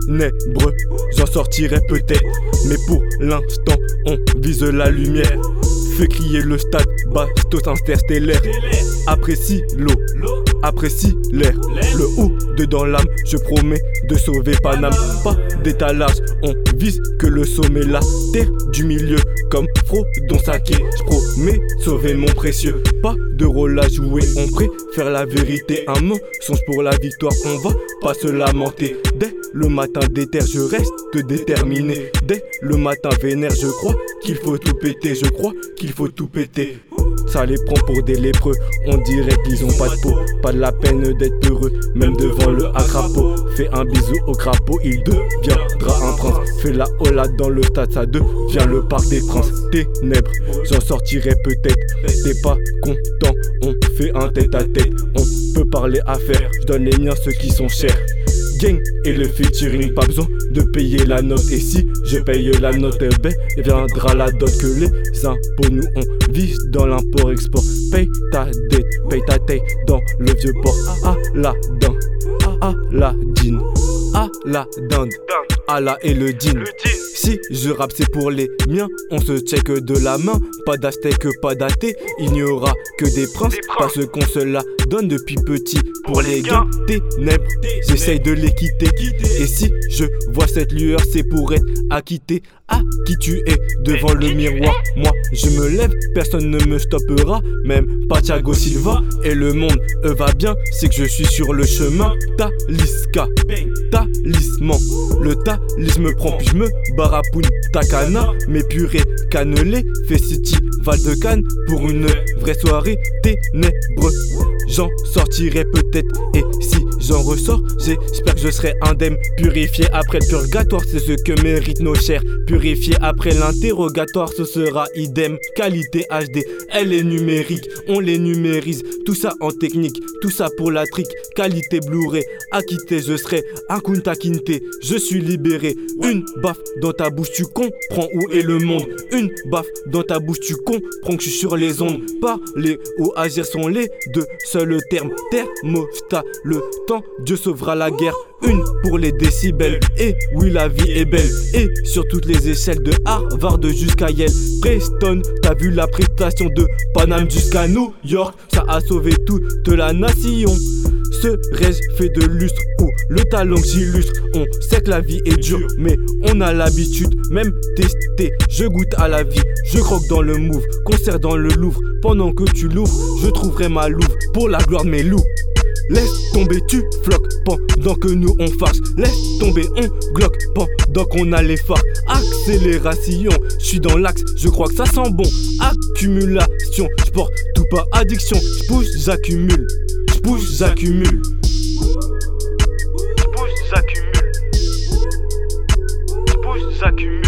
ténébreux, j'en sortirai peut-être. Mais pour l'instant, on vise la lumière. Fais crier le stade, bastos interstellaire. Apprécie l'eau, apprécie l'air. Le ou dedans l'âme, je promets de sauver Paname. Pas d'étalage, on vise que le sommet. La terre du milieu, comme Frodon Saké. Je promets sauver mon précieux. Pas de rôle à jouer, on préfère la vérité. Un mensonge pour la victoire, on va pas se lamenter. Dès le matin déter, je reste déterminé. Dès le matin vénère, je crois qu'il faut tout péter. Je crois qu'il faut tout péter. Ça les prend pour des lépreux, on dirait qu'ils ont pas de peau. Pas de la peine d'être heureux, même devant le crapaud. Fais un bisou au crapaud, il deviendra un prince. Fais la hola dans le stade, ça devient le parc des princes. Ténèbres, j'en sortirai peut-être. T'es pas content, on fait un tête à tête. On peut parler affaires, je donne les miens ceux qui sont chers. Gang et le featuring, pas besoin de payer la note. Et si je paye la note, ben viendra la dot. Que les impôts nous on vise dans l'import-export. Paye ta dette, paye ta taille dans le vieux port. Aladdin, Aladdin, Aladdin, Allah et le djinn. Si je rappe c'est pour les miens, on se check de la main. Pas d'aztèque, pas d'athée, il n'y aura que des princes. Parce qu'on se la donne depuis petit pour les gains. Ténèbres, j'essaye de les quitter. Et si je vois cette lueur, c'est pour être acquitté. À qui tu es devant le miroir. Moi je me lève, personne ne me stoppera. Même pas Thiago Silva. Et le monde va bien, c'est que je suis sur le chemin. Talisca, talisman. Le talis me prend puis je me barapoune takana. Mes purées cannelées, festival de Cannes. Pour une vraie soirée ténébreux, j'en sortirai peut-être. Et si j'en ressors, j'espère que je serai indemne. Purifié après le purgatoire, c'est ce que méritent nos chers. Purifié après l'interrogatoire, ce sera idem. Qualité HD, elle est numérique, on les numérise. Tout ça en technique, tout ça pour la trick. Qualité Blu-ray, acquitté, je serai un Kunta Kinte. Je suis libéré, une baffe dans ta bouche, tu comprends où est le monde. Une baffe dans ta bouche, tu comprends que je suis sur les ondes. Parler ou agir sont les deux seuls termes. Thermostat, le temps, Dieu sauvera la guerre. Une pour les décibels, et oui la vie est belle. Et sur toutes les échelles de Harvard jusqu'à Yale. Preston, t'as vu la prestation de Paname jusqu'à New York. Ça a sauvé toute la nation. Serais-je fait de lustre ou le talent que j'illustre? On sait que la vie est dure, mais on a l'habitude. Même testé, je goûte à la vie. Je croque dans le move, concert dans le Louvre. Pendant que tu l'ouvres, je trouverai ma louve pour la gloire de mes loups. Laisse tomber, tu floques pendant que nous on farce. Laisse tomber, on glock pendant qu'on a les phares. Accélération, je suis dans l'axe, je crois que ça sent bon. Accumulation, je porte tout pas addiction. Je pousse, j'accumule, je pousse, j'accumule. Je pousse, j'accumule. Je pousse, j'accumule.